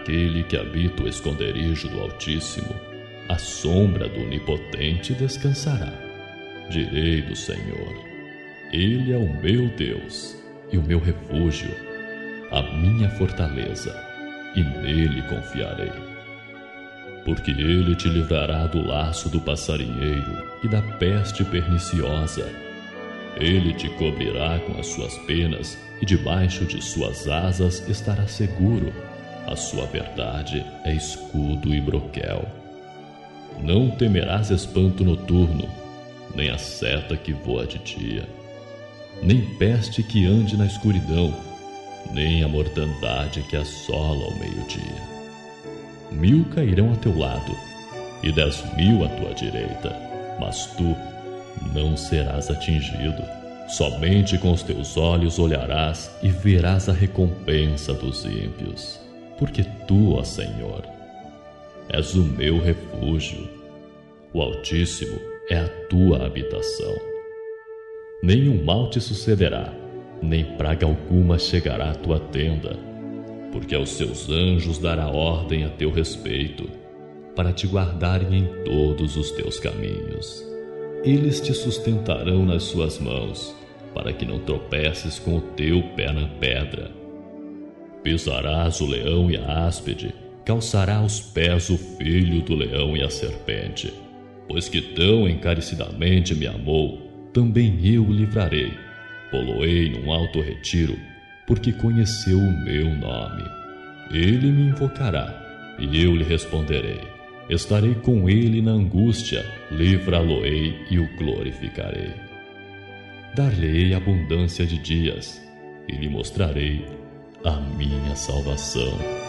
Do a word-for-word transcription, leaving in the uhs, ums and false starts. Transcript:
aquele que habita o esconderijo do Altíssimo, à sombra do Onipotente descansará. Direi do Senhor: Ele é o meu Deus e o meu refúgio, a minha fortaleza, e nele confiarei. Porque ele te livrará do laço do passarinheiro e da peste perniciosa. Ele te cobrirá com as suas penas, e debaixo de suas asas estará seguro. A sua verdade é escudo e broquel. Não temerás espanto noturno, nem a seta que voa de dia, nem peste que ande na escuridão, nem a mortandade que assola ao meio-dia. Mil cairão a teu lado, e dez mil à tua direita, mas tu não serás atingido. Somente com os teus olhos olharás e verás a recompensa dos ímpios. Porque tu, ó Senhor, és o meu refúgio. O Altíssimo é a tua habitação. Nenhum mal te sucederá, nem praga alguma chegará à tua tenda, porque aos seus anjos dará ordem a teu respeito, para te guardarem em todos os teus caminhos. Eles te sustentarão nas suas mãos, para que não tropeces com o teu pé na pedra. Pisarás o leão e a áspide, calçará aos pés o filho do leão e a serpente. Pois que tão encarecidamente me amou, também eu o livrarei. Poloei num alto retiro, porque conheceu o meu nome. Ele me invocará, e eu lhe responderei. Estarei com ele na angústia, livrá-lo-ei e o glorificarei. Dar-lhe-ei abundância de dias, e lhe mostrarei a minha salvação.